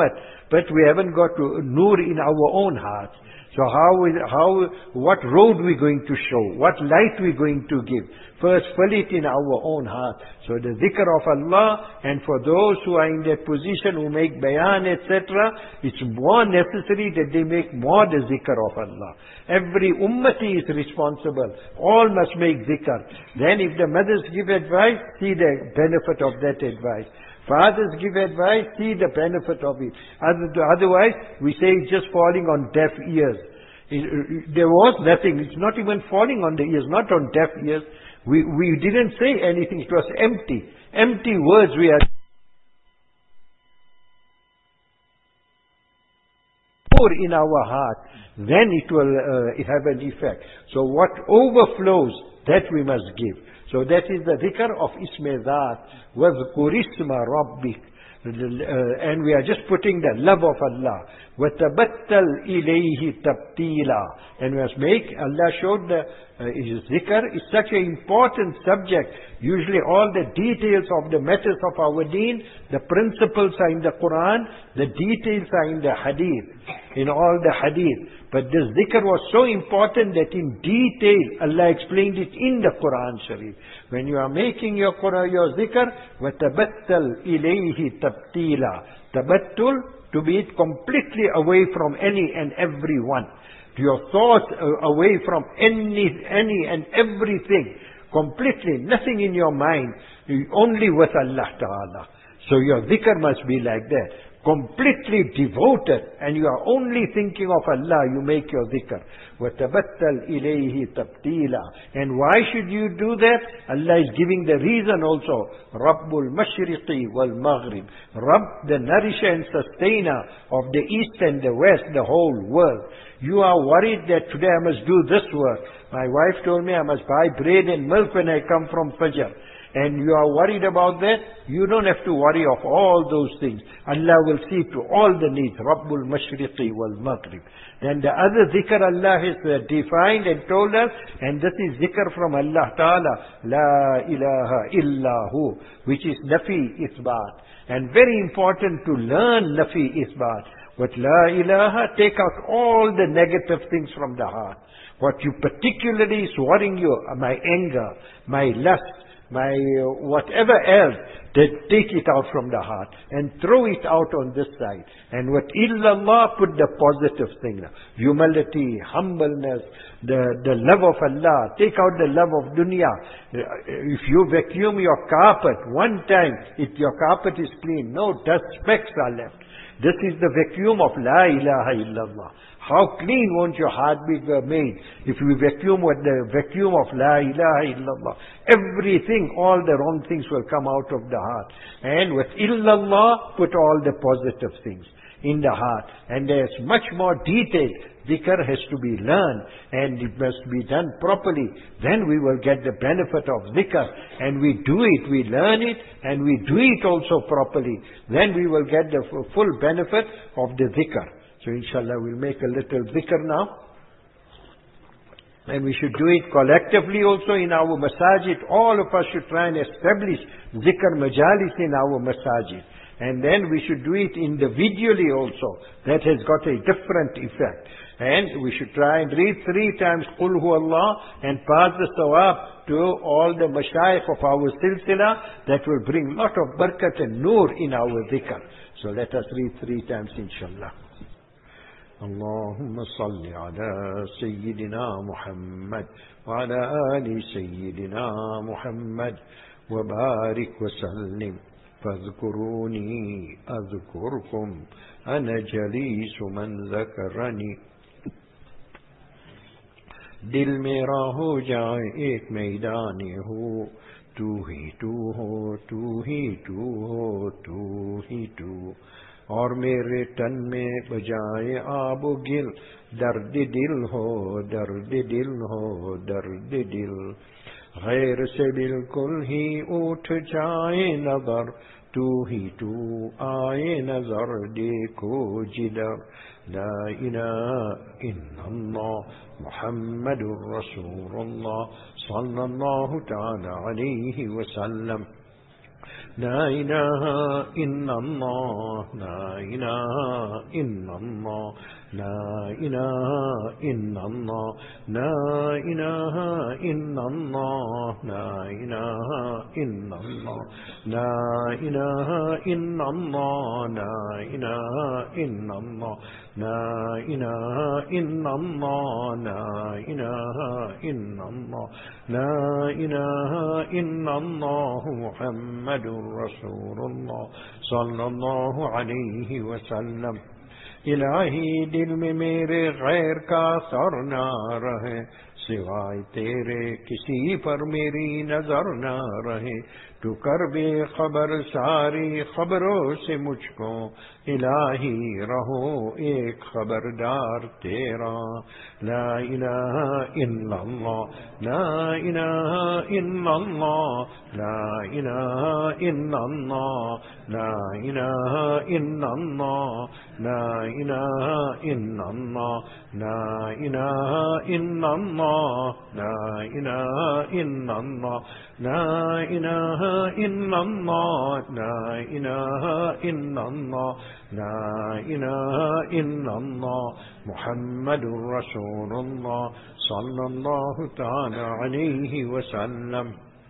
but we haven't got nur in our own hearts. So how, is, how, what road we going to show? What light we going to give? First, fill it in our own heart. So the dhikr of Allah, and for those who are in that position, who make bayan, et cetera, it's more necessary that they make more the dhikr of Allah. Every ummati is responsible. All must make dhikr. Then if the mothers give advice, see the benefit of that advice. Fathers give advice, see the benefit of it. Otherwise, we say it's just falling on deaf ears. There was nothing. It's not even falling on the ears, not on deaf ears. We, we didn't say anything. It was empty. Empty words we are pour in our heart. Then it will uh, have an effect. So what overflows, that we must give. So that is the dhikr of Isme Dhat. وَذْكُرِ اسْمَ رَبِّكَ. And we are just putting the love of Allah. وَتَبَتَّلْ إِلَيْهِ تَبْتِيلًا. And we must make, Allah showed the, uh, his dhikr is such an important subject. Usually all the details of the matters of our deen, the principles are in the Quran, the details are in the hadith, in all the hadith. But this dhikr was so important that in detail Allah explained it in the Quran Sharif. When you are making your Quran, your dhikr, وَتَبَتَّلْ إِلَيْهِ تَبْتِيلًا. Tabattul, to be completely away from any and every one. Your thoughts away from any, any and everything. Completely, nothing in your mind, only with Allah Ta'ala. So your dhikr must be like that. Completely devoted, and you are only thinking of Allah, you make your dhikr. وَتَبَتَّلْ إِلَيْهِ تَبْتِيلًا. And why should you do that? Allah is giving the reason also. Rabbul Mashriqi wal Maghrib. Rabb, the nourisher and sustainer of the east and the west, the whole world. You are worried that today I must do this work. My wife told me I must buy bread and milk when I come from Fajr. And you are worried about that, you don't have to worry of all those things. Allah will see to all the needs. Rabbul Mashriqi wal Maghrib. Then the other dhikr Allah has uh, defined and told us, and this is dhikr from Allah Ta'ala, La ilaha illahu, which is Nafi Isbat. And very important to learn Nafi Isbat. But La ilaha, take out all the negative things from the heart. What you particularly is worrying you, my anger, my lust, my uh, whatever else, that take it out from the heart and throw it out on this side. And with illallah, put the positive thing. Humility, humbleness, the, the love of Allah. Take out the love of dunya. If you vacuum your carpet one time, if your carpet is clean, no dust specks are left. This is the vacuum of La ilaha illallah. How clean won't your heart be made if you vacuum with the vacuum of La ilaha illallah. Everything, all the wrong things will come out of the heart. And with illallah, put all the positive things in the heart. And there's much more detail. Dhikr has to be learned and it must be done properly. Then we will get the benefit of dhikr. And we do it, we learn it, and we do it also properly. Then we will get the full benefit of the dhikr. So inshallah we'll make a little dhikr now. And we should do it collectively also in our masajid. All of us should try and establish dhikr majalis in our masajid. And then we should do it individually also. That has got a different effect. And we should try and read three times Qul Hu Allah and pass the sawab to all the mashayikh of our silsila. That will bring lot of barakat and nur in our dhikr. So let us read three times inshallah. اللهم صل على سيدنا محمد وعلى آل سيدنا محمد وبارك وسلم فاذكروني أذكركم أنا جليس من ذكرني दिल मेरा हो जाए एक मैदान हो तू ही तू हो तू ही तू हो तू ही तू और मेरे तन में बजाए आबो गिल दर्द दिल हो दर्द दिल हो दर्द दिल गैर से बिल्कुल ही उठ जाए नजर तू ही तू आए नजर देखो जिधर ला इलाहा इल्लल्लाह मुहम्मदुर रसूलुल्लाह सल्लल्लाहु तआला अलैहि वसल्लम لا إله إلا الله لا إله إلا الله لا إله إلا الله لا إله إلا الله لا إله إلا الله لا إله إلا الله لا إله إلا الله لا إله إلا الله لا إله إلا الله لا إله إلا الله محمد رسول الله صلی اللہ علیہ وسلم. الہی دل میں میرے غیر کا اثر نہ رہے، سوائے تیرے کسی پر میری نظر نہ رہے. تو کر بے خبر ساری خبروں سے مجھ کو، الہی رہو ایک خبردار تیرا. لا الہ الا اللہ لا الہ الا اللہ لا الہ الا اللہ لا الہ الا اللہ لا الہ الا اللہ لا الہ الا اللہ لا الہ الا اللہ لا الہ الا اللہ لا الہ الا اللہ لا الہ الا اللہ محمد رسول اللہ صلی اللہ تعالی علیہ وسلم.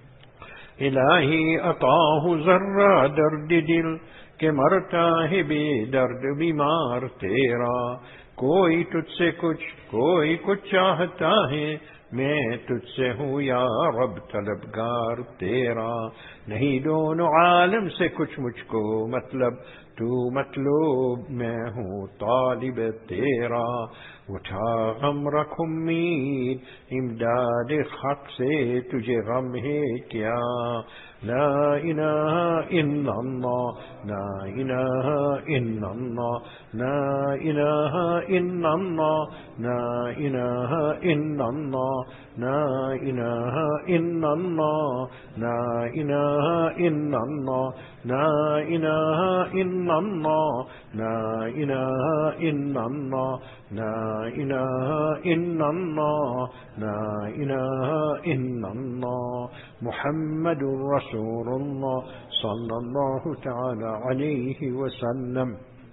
الہی عطا ہو ذرہ درد دل کہ مرتا ہے بے درد بیمار تیرا. کوئی تجھ سے کچھ کوئی کچھ چاہتا ہے، میں تجھ سے ہوں یا رب طلبگار تیرا. نہیں دونوں عالم سے کچھ مجھ کو مطلب، تو مطلوب میں ہوں طالب تیرا. اٹھا غم رکھ امید امداد حق سے، تجھے غم ہے کیا. لا الہ الا اللہ لا الہ الا اللہ لا الہ الا اللہ لا الہ الا اللہ لا الہ الا اللہ لا الہ الا اللہ لا الہ الا اللہ لا الہ الا اللہ لا الہ الا اللہ لا الہ الا اللہ محمد رسول اللہ صلی اللہ تعالی علیہ وسلم.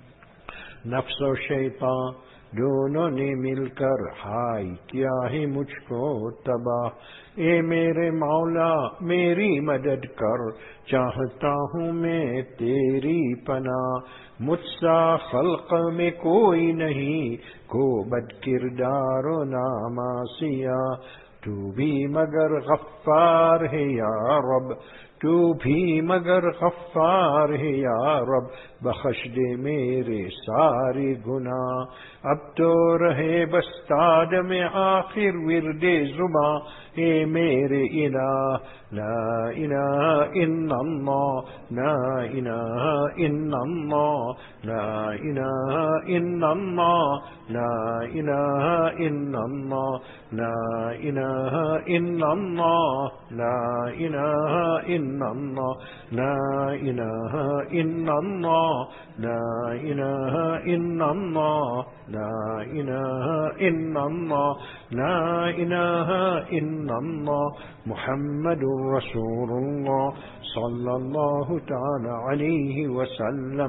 نفس و شیطان دونوں نے مل کر ہائے کیا ہے مجھ کو تباہ. اے میرے مولا میری مدد کر، چاہتا ہوں میں تیری پناہ. مجھ سا خلق میں کوئی نہیں کو بد کردار و ناماسیا. تو بھی مگر غفار ہے یا رب، تو بھی مگر غفار ہے یا رب. بخش دے میرے سارے گناہ. اب تو رہے بس تاج میں آخر ورد زباں، اے میرے الہ. لا الہ الا اللہ لا الہ الا اللہ لا الہ الا اللہ لا الہ الا اللہ لا الہ الا اللہ لا الہ الا اللہ لا الہ الا اللہ لا الہ الا اللہ لا الہ الا اللہ لا الہ الا اللہ محمد رسول اللہ صلی اللہ تعالی علیہ وسلم.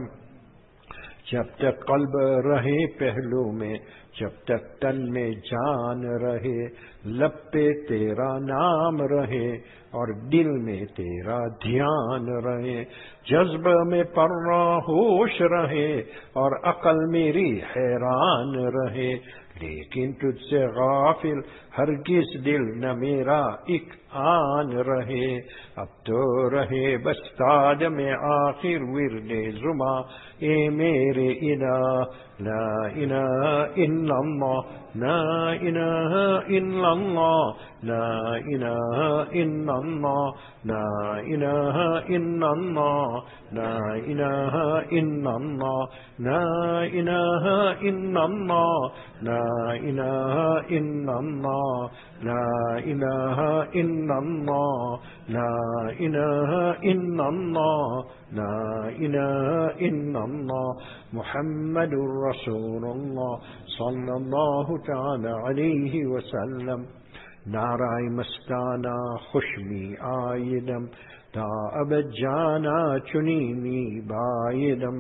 جب تک قلب رہے پہلو میں، جب تک تن میں جان رہے، لب پہ تیرا نام رہے اور دل میں تیرا دھیان رہے. جذب میں پروا ہوش رہے اور عقل میری حیران رہے. لیکن تجھ سے غافل ہرگز دل نہ میرا ایک آن رہے. اب تو رہے بس تاج میں آخر ورد زباں، اے میرے الہ. لا الہ الا اللہ لا الہ الا اللہ لا الہ الا اللہ لا الہ الا اللہ لا الہ الا اللہ لا الہ الا اللہ لا الہ الا اللہ لا الہ الا اللہ لا الہ الا اللہ لا الہ الا اللہ محمد رسول اللہ صلی اللہ تعالی علیہ وسلم. نعرہ مستانہ خوش می آیدم تا ابد جانا چنی می بایدم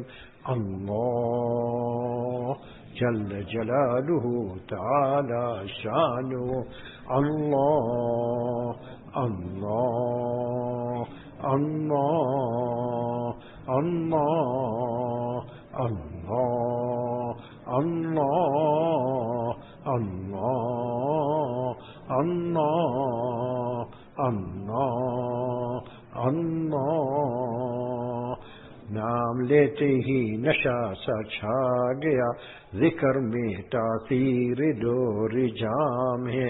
اللہ جل جلالہ تعالی شانہ اللہ اللہ اللہ اللہ اللہ اللہ اللہ اللہ اللہ اللہ نام لیتے ہی نشہ سا چھا گیا ذکر میں تاثیر دور جام ہے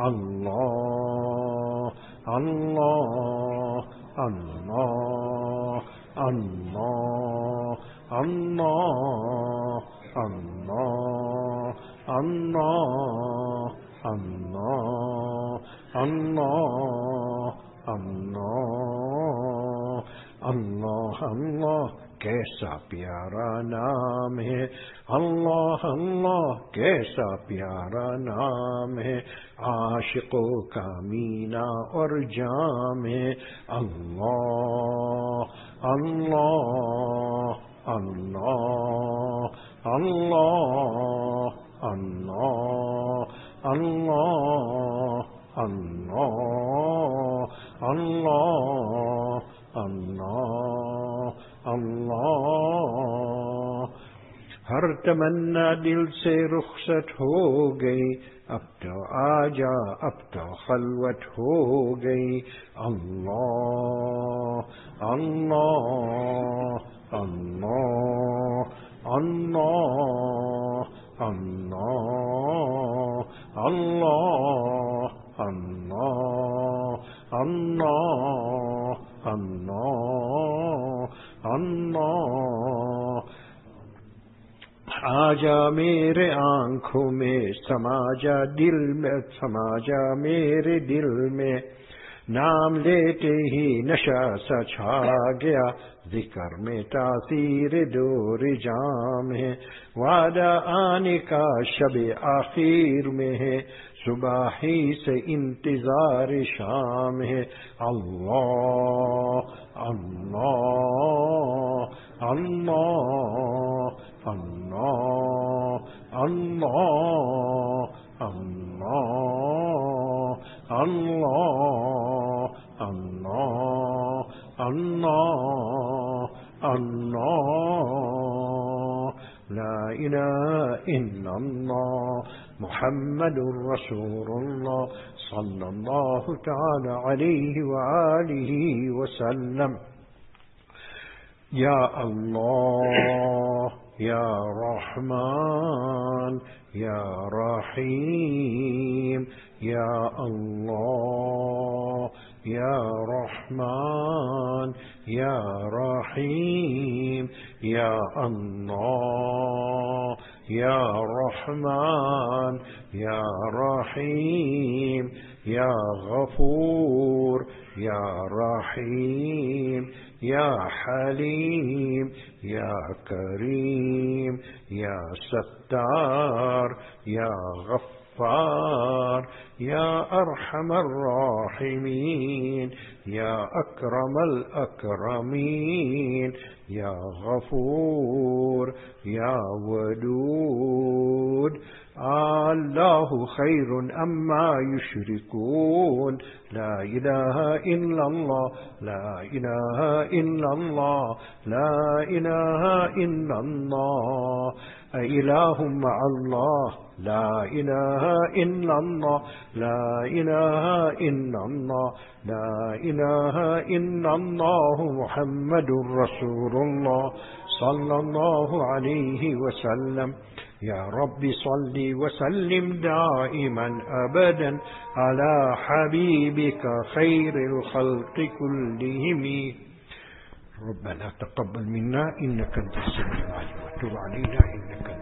اللہ اللہ اللہ اللہ اللہ اللہ اللہ اللہ اللہ اللہ اللہ اللہ کیسا پیارا نام ہے اللہ اللہ کیسا پیارا نام ہے عاشقوں کا مینا اور جام ہے اللہ اللہ اللہ اللہ اللہ اللہ اللہ اللہ اللہ اللہ ہر تمنا دل سے رخصت ہو گئی اب تو آجا اب تو خلوت ہو گئی اللہ اللہ اللہ اللہ اللہ اللہ اللہ اللہ اللہ اللہ آجا میرے آنکھوں میں سما جا دل میں سما جا میرے دل میں نام لیتے ہی نشہ سا چھا گیا ذکر میں تاثیر دور جام ہے وعدہ آنے کا شب آخر میں ہے صبح ہی سے انتظار شام ہے اللہ اللہ اللہ اللہ اللہ اللہ اللہ اللہ اللہ اللہ لا الہ الا اللہ محمد رسول اللہ صلی اللہ تعالی علیہ وآلہ وسلم یا اللہ یا رحمان یا رحیم یا اللہ یا رحمان یا رحیم یا اللہ یا رحمان یا رحیم یا غفور یا رحیم یا حلیم یا کریم یا ستار یا غفار یا ارحم الراحمین یا اکرم الاکرمین یا غفور یا ودود اللہ خیر اما یشرکون لا الہ الا اللہ لا الہ الا اللہ لا الہ الا اللہ الہ مع اللہ لا الہ الا اللہ لا الہ الا اللہ لا الہ الا اللہ محمد رسول اللہ صلی اللہ علیہ وسلم یا رب صل وسلم دائما ابدا على حبيبك خير الخلق كلهم ربنا تقبل منا انك انت السميع العليم وتب علينا انك